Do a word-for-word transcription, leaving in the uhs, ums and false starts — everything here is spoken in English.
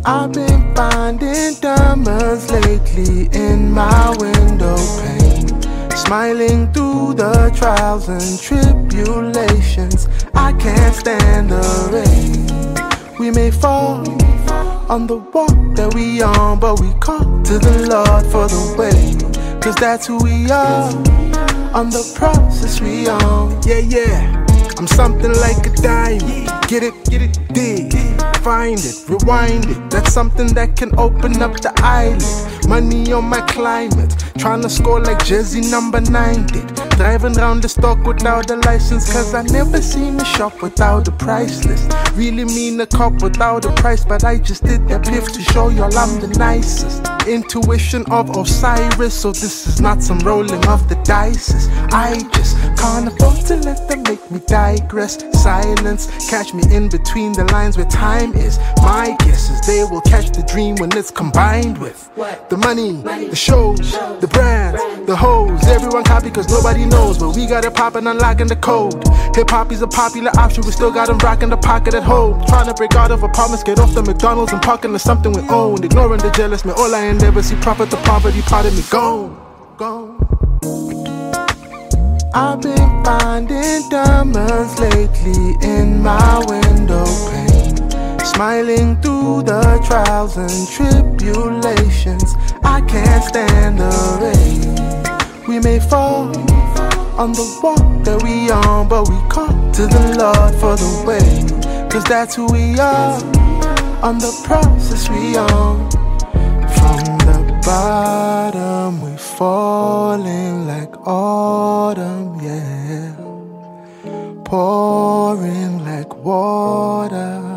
I've been finding diamonds lately in my window pane, smiling through the trials and tribulations. I can't stand the rain. We may fall on the walk that we on, but we call to the Lord for the way, cause that's who we are, on the process we on. Yeah, yeah, I'm something like a diamond. Get it, get it, dig, find it, rewind it. That's something that can open up the eyelid. Money on my climate, tryna score like Jersey number nine did. Driving round the stock without a license, cause I never seen a shop without a price list. Really mean a cop without a price, but I just did that piff to show y'all I'm the nicest. Intuition of Osiris, so this is not some rolling of the dice. I just can't afford to let them make me digress. Silence, catch me in between the lines where time is. My guess is they will catch the dream when it's combined with the money, the shows, the brands, the hoes. Everyone copy cause nobody knows, but we got it poppin', unlocking the code. Hip-hop is a popular option, we still got them rockin' the pocket at home. Trying to break out of apartments, get off the McDonald's and park into something we own. Ignoring the jealous, man, all I endeavor see profit, the poverty part of me gone, gone. I've been finding diamonds lately in my window pane, smiling through the trials and tribulations. I can't stand the rain. We may fall on the walk that we on, but we call to the Lord for the way, cause that's who we are, on the process we on. From the bottom we falling like autumn, yeah, pouring like water.